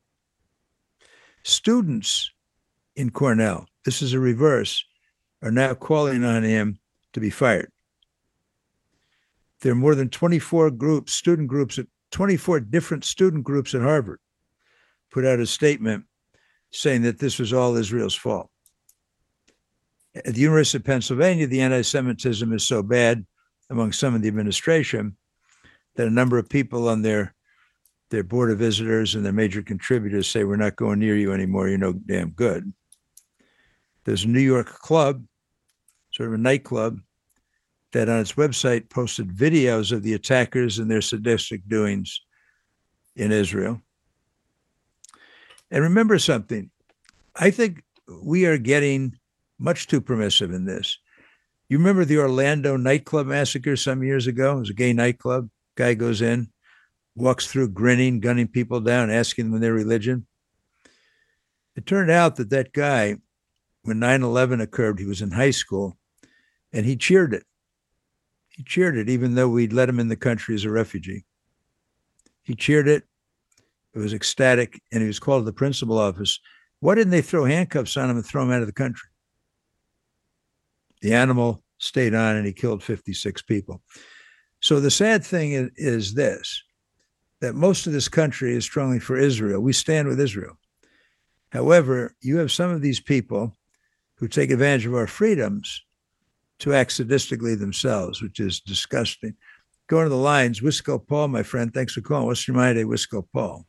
Students in Cornell, this is a reverse, are now calling on him to be fired. There are more than twenty-four groups, student groups, at twenty-four different student groups at Harvard put out a statement saying that this was all Israel's fault. At the University of Pennsylvania, the anti-Semitism is so bad among some of the administration that a number of people on their, their board of visitors and their major contributors say, we're not going near you anymore. You're no damn good. There's a New York club, sort of a nightclub, that on its website posted videos of the attackers and their sadistic doings in Israel. And remember something, I think we are getting much too permissive in this. You remember the Orlando nightclub massacre some years ago? It was a gay nightclub. Guy goes in, walks through grinning, gunning people down, asking them their religion. It turned out that that guy, when nine eleven occurred, he was in high school, and he cheered it. He cheered it, even though we'd let him in the country as a refugee. He cheered it. It was ecstatic, and he was called to the principal office. Why didn't they throw handcuffs on him and throw him out of the country? The animal stayed on, and he killed fifty-six people. So the sad thing is, is this, that most of this country is strongly for Israel. We stand with Israel. However, you have some of these people who take advantage of our freedoms to act sadistically themselves, which is disgusting. Going to the lines, Wisco Paul, my friend, thanks for calling. What's your mind today, Wisco Paul?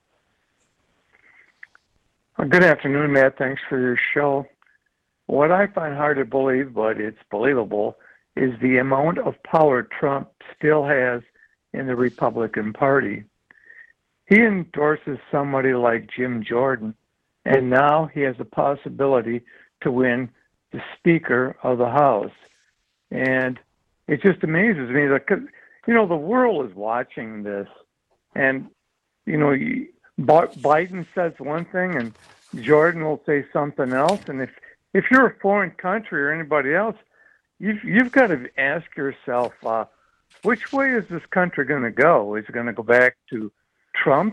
Well, good afternoon, Matt. Thanks for your show. What I find hard to believe, but it's believable, is the amount of power Trump still has in the Republican Party. He endorses somebody like Jim Jordan, and now he has the possibility to win the Speaker of the House. And it just amazes me that, you know, the world is watching this, and, you know, Biden says one thing and Jordan will say something else. And if, if you're a foreign country or anybody else, you've, you've got to ask yourself, uh, which way is this country going to go? Is it going to go back to Trump's,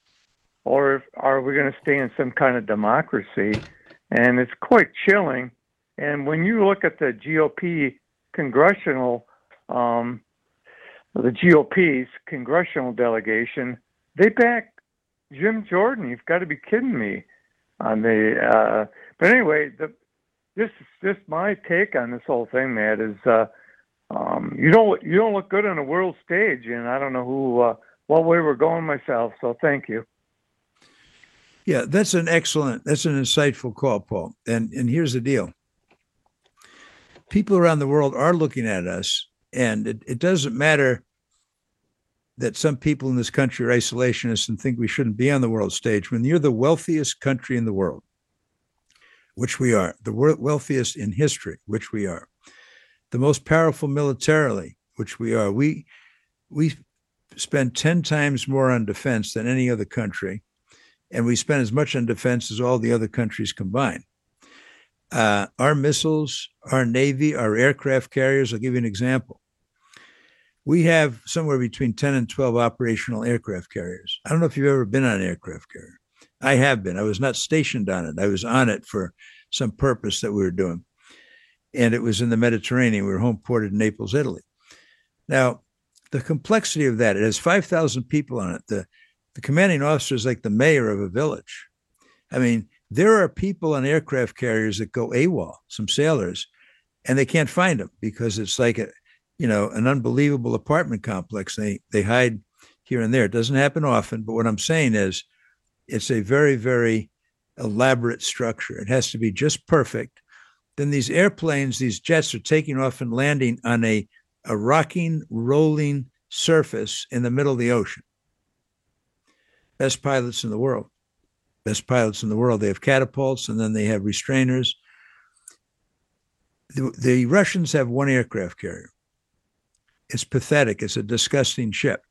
or are we going to stay in some kind of democracy? And it's quite chilling. And when you look at the G O P congressional, um, the G O P's congressional delegation, they back Jim Jordan. You've got to be kidding me. On the, uh, but anyway, the, this is just my take on this whole thing, Matt. Is uh, um, you don't you don't look good on a world stage, and I don't know who uh, what way we're going myself. So thank you.
Yeah, that's an excellent, that's an insightful call, Paul. And and here's the deal. People around the world are looking at us, and it, it doesn't matter that some people in this country are isolationists and think we shouldn't be on the world stage. When you're the wealthiest country in the world, which we are, the wealthiest in history, which we are, the most powerful militarily, which we are, we we spend ten times more on defense than any other country, and we spend as much on defense as all the other countries combined. Uh, our missiles, our Navy, our aircraft carriers, I'll give you an example. We have somewhere between ten and twelve operational aircraft carriers. I don't know if you've ever been on an aircraft carrier. I have been. I was not stationed on it. I was on it for some purpose that we were doing. And it was in the Mediterranean. We were home ported in Naples, Italy. Now, the complexity of that, it has five thousand people on it. The, the commanding officer is like the mayor of a village. I mean, there are people on aircraft carriers that go AWOL, some sailors, and they can't find them because it's like a, you know, an unbelievable apartment complex. They they hide here and there. It doesn't happen often, but what I'm saying is it's a very, very elaborate structure. It has to be just perfect. Then these airplanes, these jets are taking off and landing on a, a rocking, rolling surface in the middle of the ocean. Best pilots in the world. Best pilots in the world. They have catapults, and then they have restrainers. The, the Russians have one aircraft carrier. It's pathetic. It's a disgusting ship.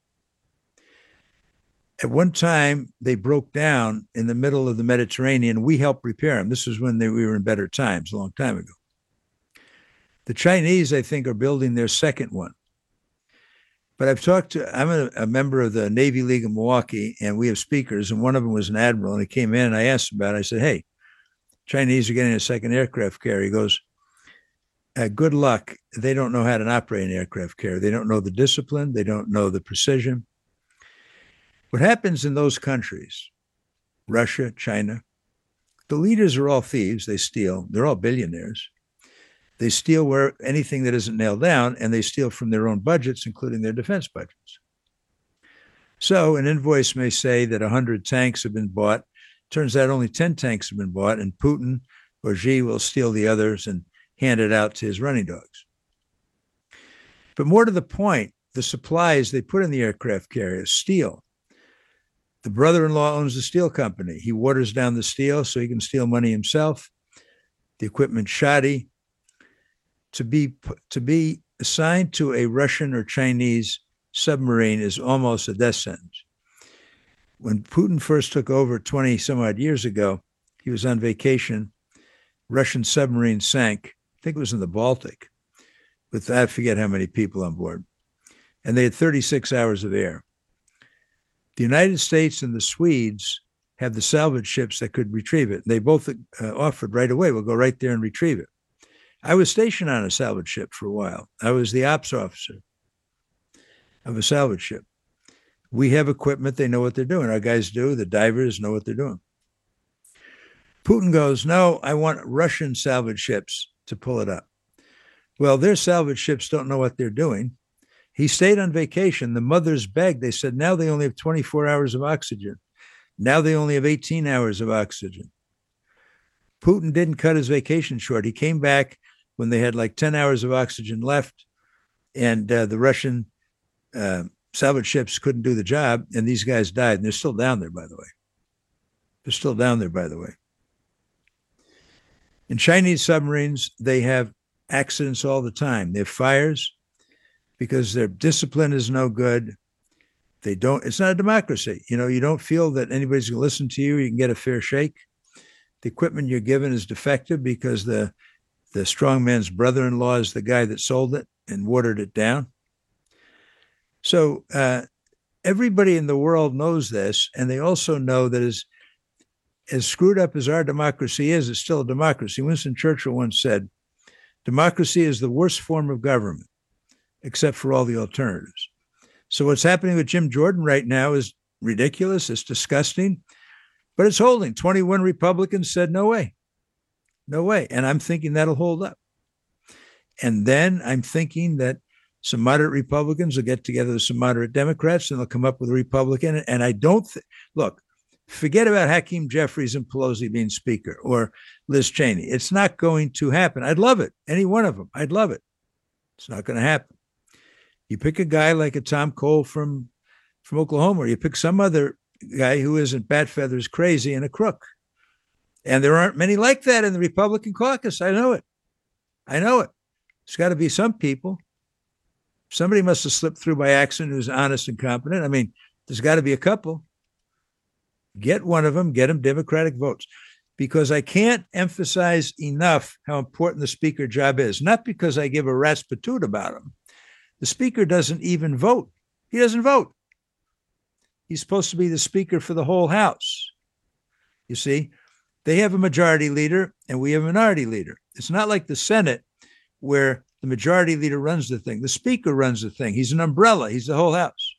At one time, they broke down in the middle of the Mediterranean. We helped repair them. This was when they, we were in better times, a long time ago. The Chinese, I think, are building their second one. But I've talked to, I'm a, a member of the Navy League of Milwaukee, and we have speakers, and one of them was an admiral, and he came in, and I asked him about it. I said, hey, Chinese are getting a second aircraft carrier. He goes, uh, good luck. They don't know how to operate an aircraft carrier. They don't know the discipline. They don't know the precision. What happens in those countries, Russia, China, the leaders are all thieves. They steal. They're all billionaires. They steal where anything that isn't nailed down, and they steal from their own budgets, including their defense budgets. So an invoice may say that one hundred tanks have been bought. Turns out only ten tanks have been bought, and Putin or Xi will steal the others and hand it out to his running dogs. But more to the point, the supplies they put in the aircraft carriers, steel. The brother-in-law owns the steel company. He waters down the steel so he can steal money himself. The equipment's shoddy. To be to be assigned to a Russian or Chinese submarine is almost a death sentence. When Putin first took over twenty some odd years ago, he was on vacation. Russian submarine sank. I think it was in the Baltic, with I forget how many people on board. And they had thirty-six hours of air. The United States and the Swedes have the salvage ships that could retrieve it. They both uh, offered right away, we'll go right there and retrieve it. I was stationed on a salvage ship for a while. I was the ops officer of a salvage ship. We have equipment. They know what they're doing. Our guys do. The divers know what they're doing. Putin goes, no, I want Russian salvage ships to pull it up. Well, their salvage ships don't know what they're doing. He stayed on vacation. The mothers begged. They said, now they only have twenty-four hours of oxygen. Now they only have eighteen hours of oxygen. Putin didn't cut his vacation short. He came back when they had like ten hours of oxygen left, and uh, the Russian uh, salvage ships couldn't do the job, and these guys died. And they're still down there, by the way. They're still down there, by the way. In Chinese submarines, they have accidents all the time. They have fires because their discipline is no good. They don't, it's not a democracy. You know, you don't feel that anybody's going to listen to you. You can get a fair shake. The equipment you're given is defective because the, the strongman's brother-in-law is the guy that sold it and watered it down. So uh, everybody in the world knows this, and they also know that as, as screwed up as our democracy is, it's still a democracy. Winston Churchill once said, democracy is the worst form of government, except for all the alternatives. So what's happening with Jim Jordan right now is ridiculous. It's disgusting, but it's holding. twenty-one Republicans said, no way, no way. And I'm thinking that'll hold up. And then I'm thinking that some moderate Republicans will get together with some moderate Democrats and they'll come up with a Republican. And I don't th- look, forget about Hakeem Jeffries and Pelosi being speaker or Liz Cheney. It's not going to happen. I'd love it. Any one of them. I'd love it. It's not going to happen. You pick a guy like a Tom Cole from, from Oklahoma, or you pick some other guy who isn't bat feathers crazy and a crook. And there aren't many like that in the Republican caucus. I know it. I know it. There's got to be some people. Somebody must have slipped through by accident who's honest and competent. I mean, there's got to be a couple. Get one of them, get them Democratic votes. Because I can't emphasize enough how important the speaker job is. Not because I give a rat's patoot about him. The speaker doesn't even vote. He doesn't vote. He's supposed to be the speaker for the whole house. You see, they have a majority leader and we have a minority leader. It's not like the Senate where the majority leader runs the thing. The speaker runs the thing. He's an umbrella. He's the whole house.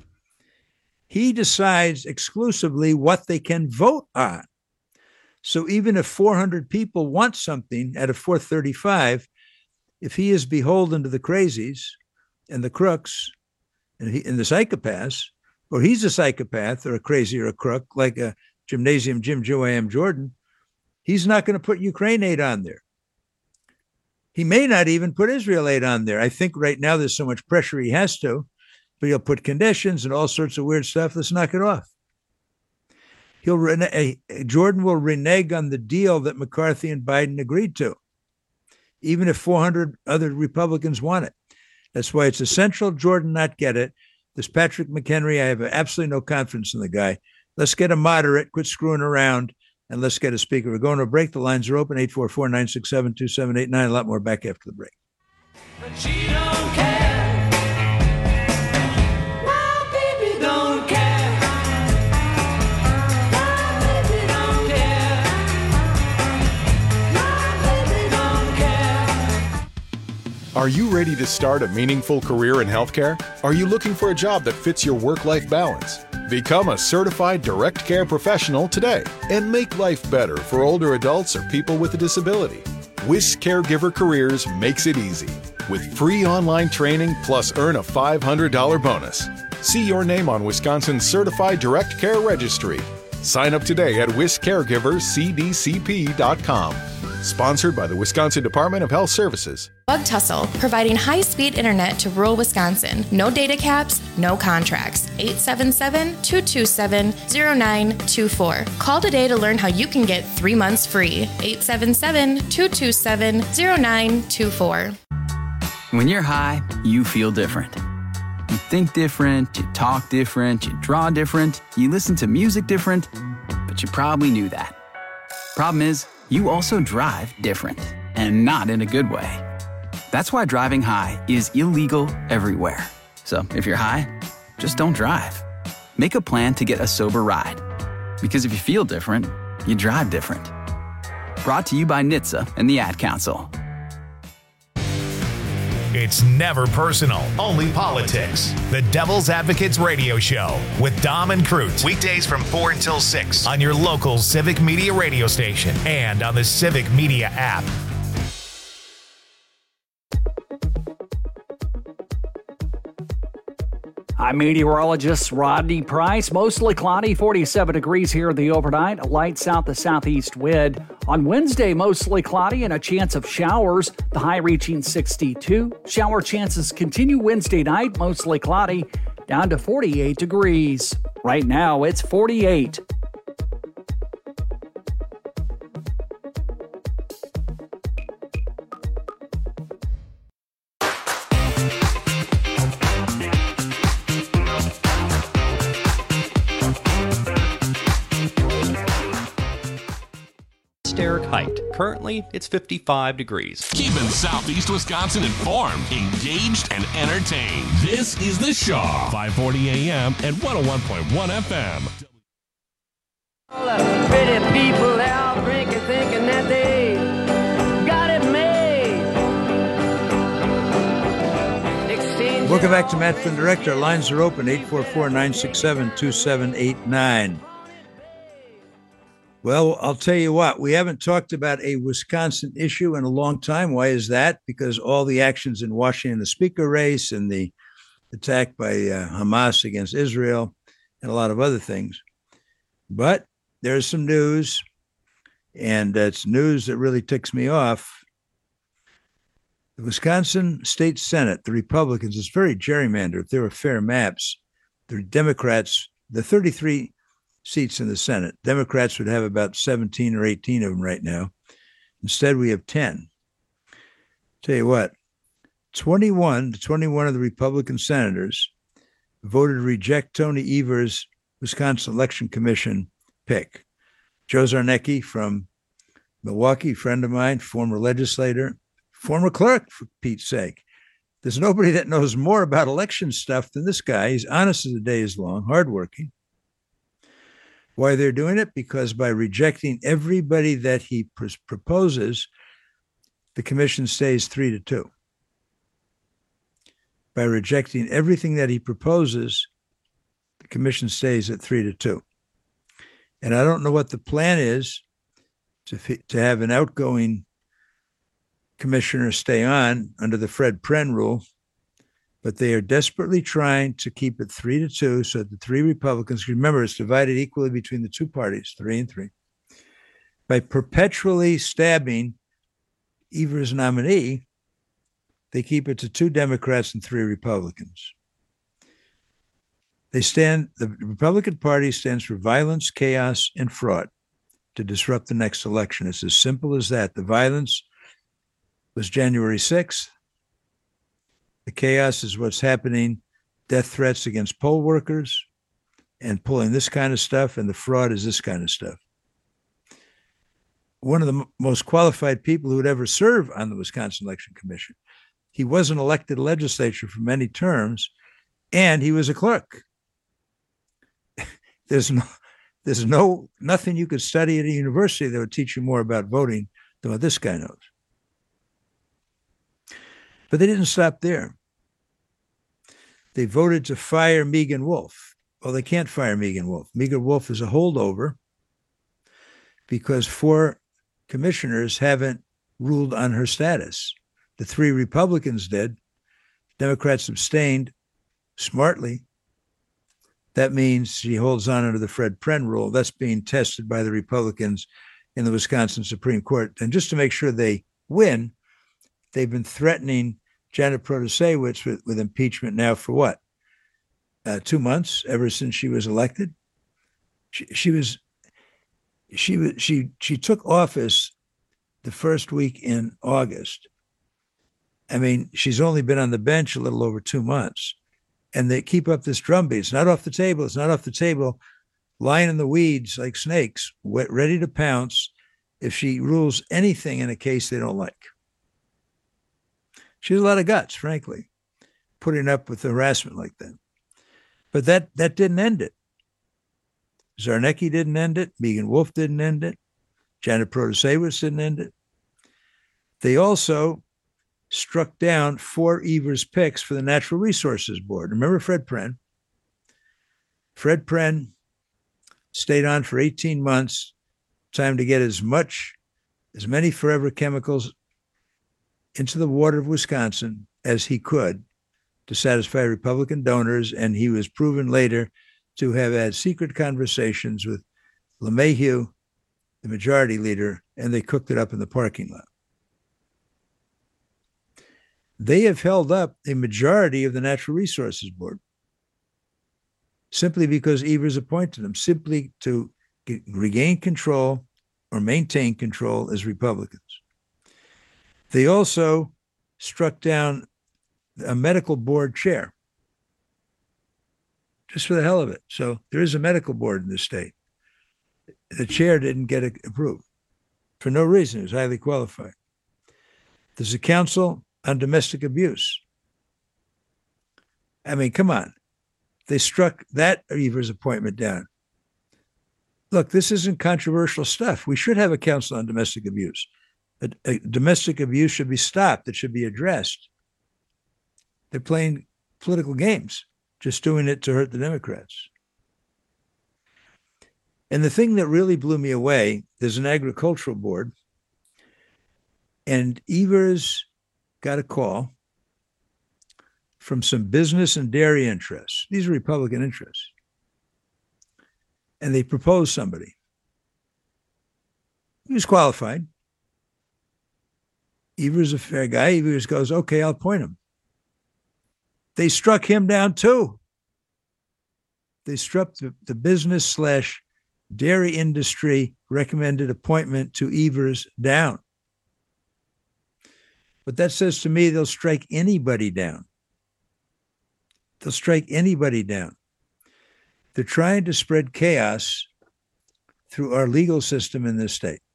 He decides exclusively what they can vote on. So even if four hundred people want something out of four thirty-five, if he is beholden to the crazies and the crooks and, he, and the psychopaths, or he's a psychopath or a crazy or a crook, like a Gymnasium Jim Joam Jordan, he's not going to put Ukraine aid on there. He may not even put Israel aid on there. I think right now there's so much pressure he has to, but he'll put conditions and all sorts of weird stuff. Let's knock it off. He'll rene- Jordan will renege on the deal that McCarthy and Biden agreed to, even if four hundred other Republicans want it. That's why it's essential Jordan not get it. This Patrick McHenry, I have absolutely no confidence in the guy. Let's get a moderate, quit screwing around, and let's get a speaker. We're going to break. The lines are open, eight four four, nine six seven, two seven eight nine. A lot more back after the break.
But she don't care. My baby don't care. My baby don't care. My baby don't care.
Are you ready to start a meaningful career in healthcare? Are you looking for a job that fits your work-life balance? Become a certified direct care professional today and make life better for older adults or people with a disability. Wish Caregiver Careers makes it easy with free online training plus earn a five hundred dollars bonus. See your name on Wisconsin's Certified Direct Care Registry. Sign up today at wish caregivers c d c p dot com. Sponsored by the Wisconsin Department of Health Services.
Bug Tussle, providing high-speed internet to rural Wisconsin. No data caps, no contracts. eight seven seven, two two seven, zero nine two four. Call today to learn how you can get three months free. eight seven seven, two two seven, zero nine two four.
When you're high, you feel different. You think different, you talk different, you draw different, you listen to music different, but you probably knew that. Problem is, you also drive different, and not in a good way. That's why driving high is illegal everywhere. So if you're high, just don't drive. Make a plan to get a sober ride. Because if you feel different, you drive different. Brought to you by N H T S A and the Ad Council.
It's never personal, only politics. The Devil's Advocates Radio Show with Dom and Crute. Weekdays from four until six on your local Civic Media radio station and on the Civic Media app.
I'm meteorologist Rodney Price. Mostly cloudy, forty-seven degrees here in the overnight. A light south to southeast wind. On Wednesday, mostly cloudy and a chance of showers. The high reaching sixty-two. Shower chances continue Wednesday night, mostly cloudy, down to forty-eight degrees. Right now, it's forty-eight.
Derek Height. Currently, it's fifty-five degrees.
Keeping Southeast Wisconsin informed, engaged, and entertained. This is The Shaw, five forty A M and one oh one point one F M.
All the pretty people out drinking, thinking that they got it made. Exchange
Welcome back to Matt from Direct. Our lines are open, eight four four, nine six seven, two seven eight nine. Well, I'll tell you what, we haven't talked about a Wisconsin issue in a long time. Why is that? Because all the actions in Washington, the speaker race and the attack by uh, Hamas against Israel and a lot of other things. But there's some news, and it's news that really ticks me off. The Wisconsin State Senate, the Republicans, it's very gerrymandered. If there were fair maps, the Democrats, the thirty-three seats in the Senate, Democrats would have about seventeen or eighteen of them right now. Instead, we have ten. Tell you what, twenty-one to twenty-one of the Republican senators voted to reject Tony Evers' Wisconsin Election Commission pick. Joe Zarnecki from Milwaukee, friend of mine, former legislator, former clerk, for Pete's sake. There's nobody that knows more about election stuff than this guy. He's honest as the day is long, hardworking. Why they're doing it? Because by rejecting everybody that he pr- proposes, the commission stays three to two. By rejecting everything that he proposes, the commission stays at three to two. And I don't know what the plan is to to have an outgoing commissioner stay on under the Fred Pren rule, but they are desperately trying to keep it three to two so that the three Republicans, remember, it's divided equally between the two parties, three and three, by perpetually stabbing Evers' nominee, they keep it to two Democrats and three Republicans. They stand, the Republican Party stands for violence, chaos, and fraud to disrupt the next election. It's as simple as that. The violence was January sixth. The chaos is what's happening, death threats against poll workers and pulling this kind of stuff, and the fraud is this kind of stuff. One of the m- most qualified people who would ever serve on the Wisconsin Election Commission. He wasn't elected legislature for many terms, and he was a clerk. There's no, there's no nothing you could study at a university that would teach you more about voting than what this guy knows. But they didn't stop there. They voted to fire Megan Wolf. Well, they can't fire Megan Wolf. Megan Wolf is a holdover because four commissioners haven't ruled on her status. The three Republicans did. Democrats abstained smartly. That means she holds on under the Fred Pren rule. That's being tested by the Republicans in the Wisconsin Supreme Court. And just to make sure they win, they've been threatening Janet Protasiewicz with, with impeachment now for what? Uh, two months, ever since she was elected. She, she was, she was, she, she took office the first week in August. I mean, she's only been on the bench a little over two months, and they keep up this drumbeat. It's not off the table. It's not off the table. Lying in the weeds like snakes, wet, ready to pounce if she rules anything in a case they don't like. She has a lot of guts, frankly, putting up with harassment like that. But that that didn't end it. Zarnecki didn't end it. Megan Wolf didn't end it. Janet Protasiewicz didn't end it. They also struck down four Evers picks for the Natural Resources Board. Remember Fred Pren? Fred Pren stayed on for eighteen months, time to get as much, as many forever chemicals into the water of Wisconsin as he could to satisfy Republican donors, and he was proven later to have had secret conversations with LeMahieu, the majority leader, and they cooked it up in the parking lot. They have held up a majority of the Natural Resources Board simply because Evers appointed them, simply to get, regain control or maintain control as Republicans. They also struck down a medical board chair, just for the hell of it. So there is a medical board in the state. The chair didn't get approved for no reason. It was highly qualified. There's a council on domestic abuse. I mean, come on. They struck that Evers appointment down. Look, this isn't controversial stuff. We should have a council on domestic abuse. A, a domestic abuse should be stopped. It should be addressed. They're playing political games, just doing it to hurt the Democrats. And the thing that really blew me away, there's an agricultural board, and Evers got a call from some business and dairy interests. These are Republican interests. And they proposed somebody. He was qualified. Evers a fair guy. Evers goes, okay, I'll appoint him. They struck him down too. They struck the, the business slash dairy industry recommended appointment to Evers down. But that says to me they'll strike anybody down. They'll strike anybody down. They're trying to spread chaos through our legal system in this state.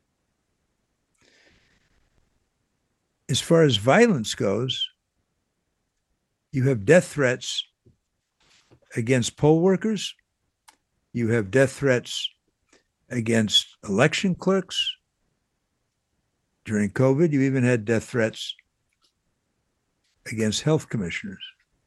As far as violence goes, you have death threats against poll workers. You have death threats against election clerks. During COVID, you even had death threats against health commissioners.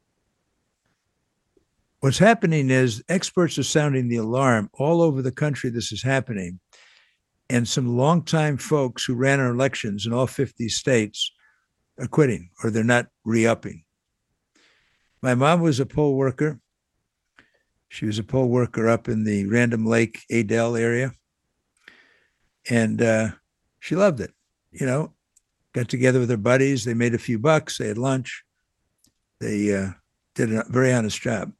What's happening is experts are sounding the alarm all over the country. This is happening. And some longtime folks who ran our elections in all fifty states are quitting, or they're not re-upping. My mom was a poll worker. She was a poll worker up in the Random Lake, Adel area. And uh, she loved it. You know, got together with her buddies. They made a few bucks. They had lunch. They uh, did a very honest job.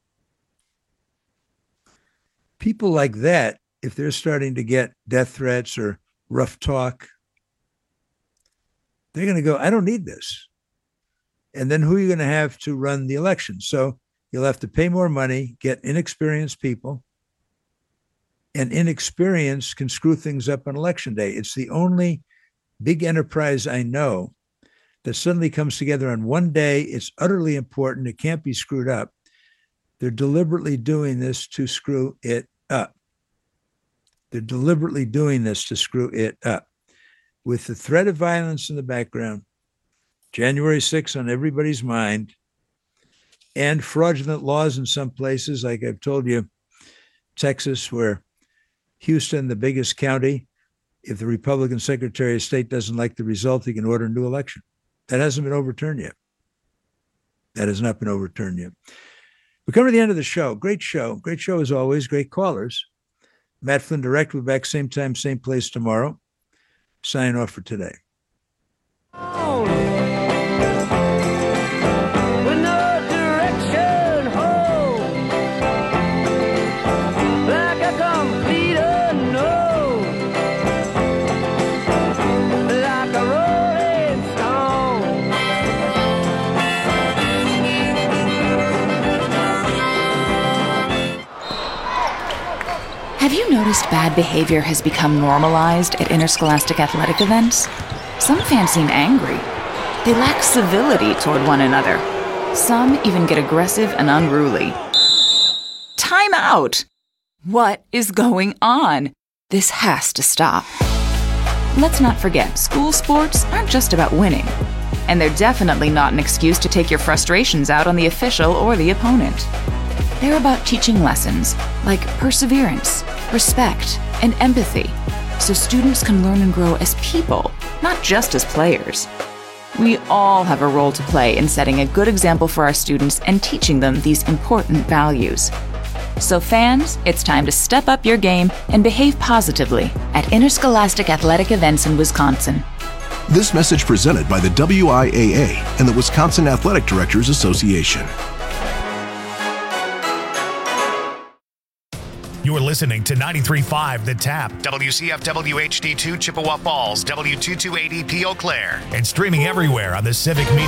People like that, if they're starting to get death threats or rough talk, they're going to go, I don't need this. And then who are you going to have to run the election? So you'll have to pay more money, get inexperienced people, and inexperience can screw things up on election day. It's the only big enterprise I know that suddenly comes together on one day. It's utterly important. It can't be screwed up. They're deliberately doing this to screw it up. They're deliberately doing this to screw it up. With the threat of violence in the background, January sixth on everybody's mind, and fraudulent laws in some places, like I've told you, Texas, where Houston, the biggest county, if the Republican Secretary of State doesn't like the result, he can order a new election. That hasn't been overturned yet. That has not been overturned yet. We come to the end of the show. Great show. Great show as always. Great callers. Matt Flynn Direct. We'll be back same time, same place tomorrow. Signing off for today.
With no direction home, like a complete unknown, like a rolling stone.
Have you noticed bad behavior has become normalized at interscholastic athletic events? Some fans seem angry. They lack civility toward one another. Some even get aggressive and unruly. Time out! What is going on? This has to stop. Let's not forget, school sports aren't just about winning. And they're definitely not an excuse to take your frustrations out on the official or the opponent. They're about teaching lessons like perseverance, respect, and empathy, so students can learn and grow as people, not just as players. We all have a role to play in setting a good example for our students and teaching them these important values. So fans, it's time to step up your game and behave positively at interscholastic athletic events in Wisconsin.
This message presented by the W I A A and the Wisconsin Athletic Directors Association.
You're listening to ninety-three point five The Tap, W C F W H D two Chippewa Falls, W two two eight E P Eau Claire, and streaming everywhere on the Civic Media